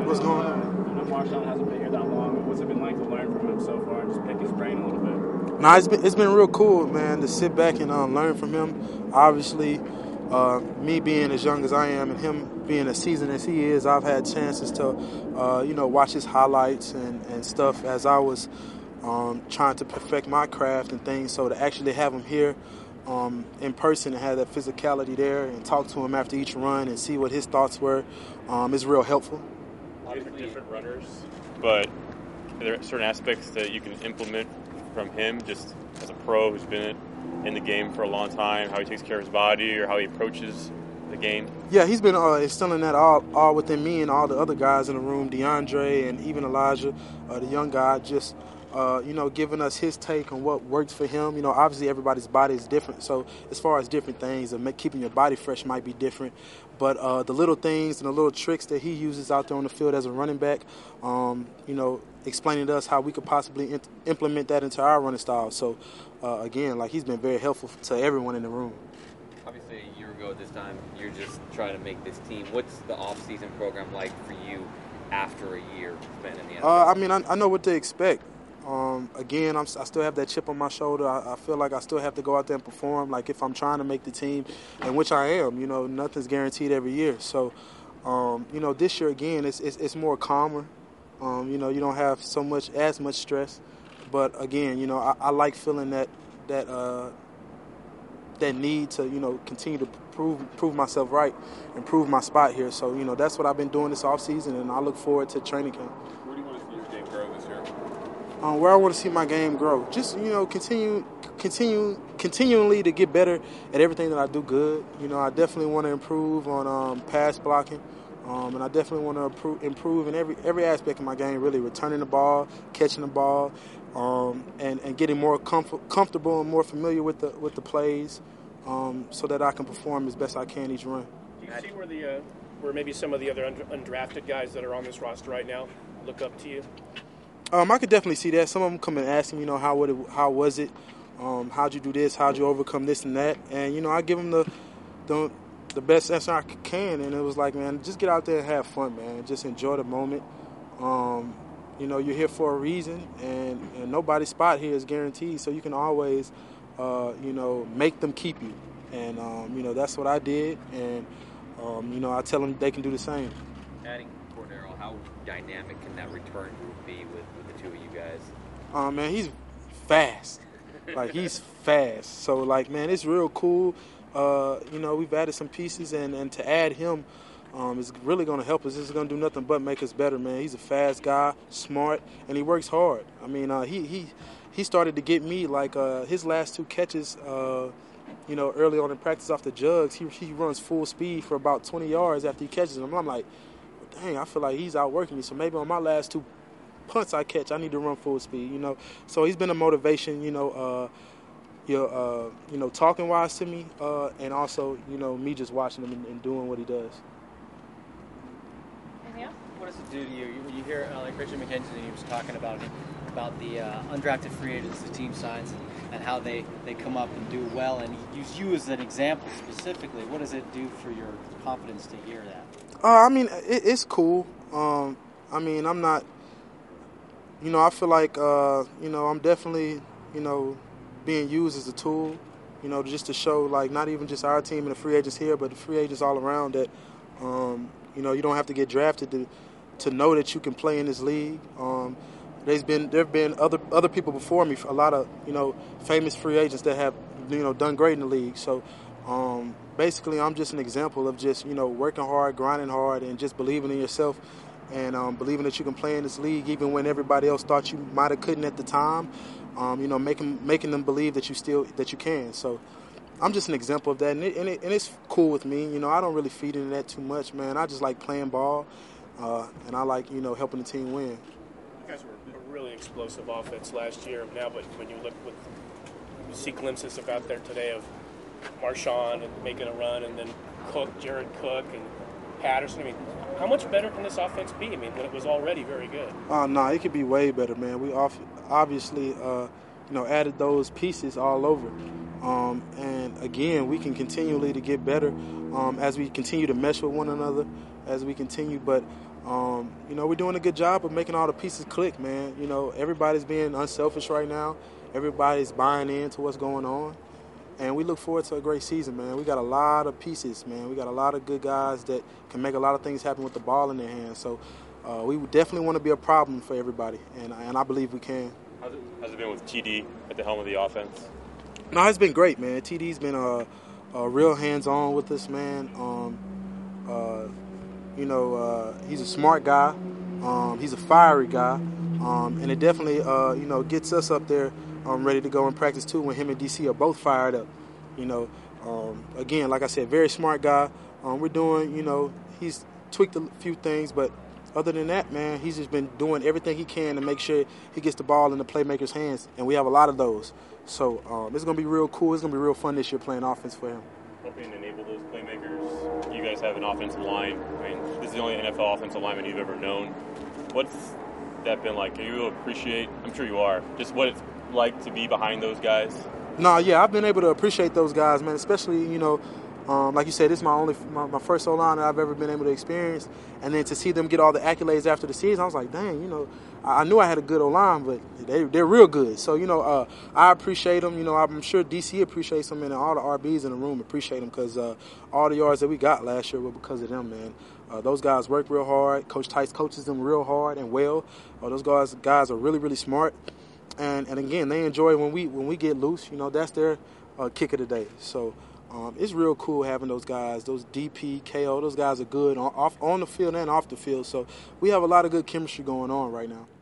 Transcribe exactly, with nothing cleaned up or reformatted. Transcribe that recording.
What's going on? I know Marshawn hasn't been here that long. What's it been like to learn from him so far and just pick his brain a little bit? Nah, it's been it's been real cool, man, to sit back and uh, learn from him. Obviously, uh, me being as young as I am and him being as seasoned as he is, I've had chances to, uh, you know, watch his highlights and, and stuff as I was um, trying to perfect my craft and things. So to actually have him here um, in person and have that physicality there and talk to him after each run and see what his thoughts were um, is real helpful. These are different runners, but are there certain aspects that you can implement from him just as a pro who's been in the game for a long time, how he takes care of his body or how he approaches the game? Yeah, he's been uh, instilling that all, all within me and all the other guys in the room, DeAndre and even Elijah, uh, the young guy, just uh, you know, giving us his take on what works for him. You know, obviously everybody's body is different, so as far as different things, and make, keeping your body fresh might be different. But uh, the little things and the little tricks that he uses out there on the field as a running back, um, you know, explaining to us how we could possibly in- implement that into our running style. So, uh, again, like he's been very helpful to everyone in the room. Obviously, a year ago at this time, you're just trying to make this team. What's the off-season program like for you after a year spent in the N F L? Uh, I mean, I, I know what to expect. Um, again, I'm, I still have that chip on my shoulder. I, I feel like I still have to go out there and perform. Like if I'm trying to make the team, and which I am, you know, nothing's guaranteed every year. So, um, you know, this year again, it's it's, it's more calmer. Um, you know, you don't have so much as much stress. But again, you know, I, I like feeling that that uh, that need to, you know, continue to prove prove myself right and prove my spot here. So, you know, that's what I've been doing this offseason, and I look forward to training camp. Where do you want to see your game grow this year? Um, where I want to see my game grow, just you know, continue, continue, continually to get better at everything that I do good. You know, I definitely want to improve on um, pass blocking, um, and I definitely want to improve, improve in every every aspect of my game. Really, returning the ball, catching the ball, um, and and getting more comf- comfortable and more familiar with the with the plays, um, so that I can perform as best I can each run. Do you see where the uh, where maybe some of the other undrafted guys that are on this roster right now look up to you? Um, I could definitely see that. Some of them come and ask me, you know, how would it, how was it? Um, how'd you do this? How'd you overcome this and that? And you know, I give them the, the the best answer I can. And it was like, man, just get out there and have fun, man. Just enjoy the moment. Um, you know, you're here for a reason, and, and nobody's spot here is guaranteed. So you can always, uh, you know, make them keep you. And um, you know, that's what I did. And um, you know, I tell them they can do the same. Adding Cordero, how dynamic can that return group be with, with the two of you guys? Um, man, he's fast. Like, he's fast. So, like, man, it's real cool. Uh, you know, we've added some pieces, and, and to add him um, is really going to help us. This is going to do nothing but make us better, man. He's a fast guy, smart, and he works hard. I mean, uh, he, he he started to get me, like, uh, his last two catches, uh, you know, early on in practice off the jugs, he, he runs full speed for about twenty yards after he catches them. I'm like, dang, I feel like he's outworking me. So maybe on my last two punts I catch, I need to run full speed, you know. So he's been a motivation, you know, uh, you know, uh, you know, talking wise to me, uh, and also, you know, me just watching him and, and doing what he does. Anything else? What does it do to you? You, you hear uh, like Richard McKenzie, he was talking about about the uh, undrafted free agents the team signs and, and how they, they come up and do well, and he used you as an example specifically. What does it do for your confidence to hear that? Uh, I mean, it, it's cool. Um, I mean, I'm not, you know, I feel like, uh, you know, I'm definitely, you know, being used as a tool, you know, just to show, like, not even just our team and the free agents here, but the free agents all around that, um, you know, you don't have to get drafted to to know that you can play in this league. Um, there's been there have been other other people before me, a lot of, you know, famous free agents that have, you know, done great in the league. So, um, basically, I'm just an example of just, you know, working hard, grinding hard, and just believing in yourself, and um, believing that you can play in this league even when everybody else thought you might have couldn't at the time. Um, you know, making making them believe that you still that you can. So I'm just an example of that, and, it, and, it, and it's cool with me. You know, I don't really feed into that too much, man. I just like playing ball, uh, and I like, you know, helping the team win. You guys were a really explosive offense last year. Now, but when you look with, you see glimpses of out there today of Marshawn and making a run, and then Cook, Jared Cook, and Patterson. I mean, how much better can this offense be? I mean, when it was already very good. Oh, uh, no, nah, it could be way better, man. We off, obviously, uh, you know, added those pieces all over. Um, and again, we can continually to get better um, as we continue to mesh with one another, as we continue. But um, you know, we're doing a good job of making all the pieces click, man. You know, everybody's being unselfish right now. Everybody's buying into what's going on. And we look forward to a great season, man. We got a lot of pieces, man. We got a lot of good guys that can make a lot of things happen with the ball in their hands. So uh, we definitely want to be a problem for everybody, and, and I believe we can. How's it, how's it been with T D at the helm of the offense? No, it's been great, man. T D's been a, a real hands-on with us, man. Um, uh, you know, uh, he's a smart guy. Um, he's a fiery guy. Um, and it definitely, uh, you know, gets us up there um, ready to go in practice, too, when him and D C are both fired up. You know, um, again, like I said, very smart guy. Um, we're doing, you know, he's tweaked a few things, but other than that, man, he's just been doing everything he can to make sure he gets the ball in the playmakers' hands, and we have a lot of those. So um, it's going to be real cool. It's going to be real fun this year playing offense for him. Helping enable those playmakers. You guys have an offensive line. I mean, this is the only N F L offensive lineman you've ever known. What's that been like? Can you appreciate, I'm sure you are, just what it's like to be behind those guys? No, yeah, I've been able to appreciate those guys, man, especially, you know, Um, like you said, this is my only my, my first O-line that I've ever been able to experience, and then to see them get all the accolades after the season, I was like, dang, you know, I, I knew I had a good O-line, but they they're real good. So you know, uh, I appreciate them. You know, I'm sure D C appreciates them, and all the R Bs in the room appreciate them because uh, all the yards that we got last year were because of them, man. Uh, those guys work real hard. Coach Tice coaches them real hard and well. Uh, those guys guys are really really smart, and and again, they enjoy when we when we get loose. You know, that's their uh, kick of the day. So. Um, it's real cool having those guys, those D P, K O, those guys are good on, off, on the field and off the field. So we have a lot of good chemistry going on right now.